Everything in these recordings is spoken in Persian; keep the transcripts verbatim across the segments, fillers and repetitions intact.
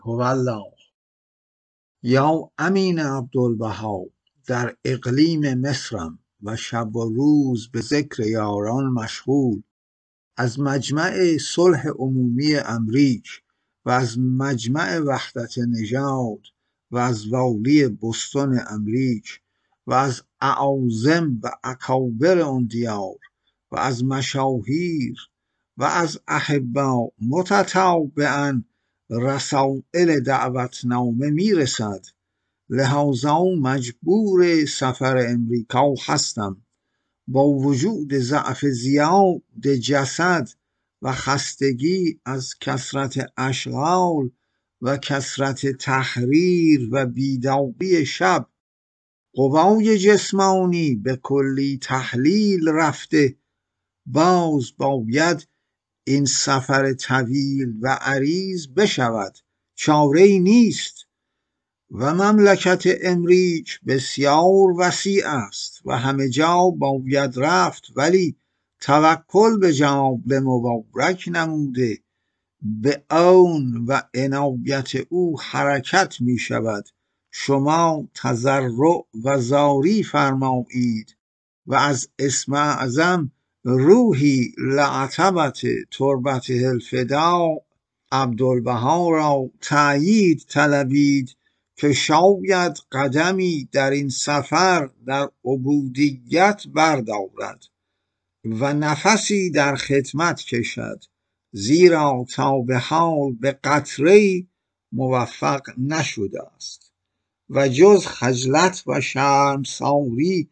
هوالله. یا امین عبدالبها، در اقلیم مصرم و شب و روز به ذکر یاران مشغول. از مجمع صلح عمومی امریک و از مجمع وحدت نژاد و از والی بوستون امریک و از اعاظم و اکابر آن دیار و از مشاهیر و از احبا متتابعاً رسائل دعوتنامه میرسد. لذا مجبور سفر امریکا هستم. با وجود ضعف زیاد جسد و خستگی از کثرت اشغال و کثرت تحریر و بیداری شب، قوای جسمانی به کلی تحلیل رفته، باز باید این سفر طویل و عریض بشود. چاره‌ای نیست. و مملکت امریک بسیار وسیع است و همه جا باید رفت، ولی توکل به جناب مبارک نموده به عون و عنایت او حرکت می شود. شما تضرع و زاری فرمایید و از اسم اعظم روحی لعتبت تربته الفداء عبدالبها را تأیید طلبید که شاید قدمی در این سفر در عبودیت بردارد و نفسی در خدمت کشد، زیرا تا به حال به قطره‌ای موفق نشده است و جز خجلت و شرمساری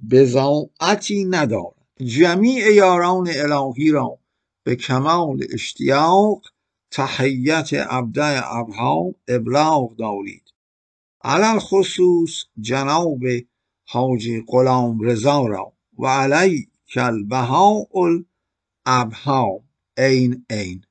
بضاعتی ندارد. جمیع یاران الهی را به کمال اشتیاق تحیت عبده ابها ابلاغ دارید، علل خصوص جناب حاجی غلام رضا را و علیک البهاء الابها عین عین.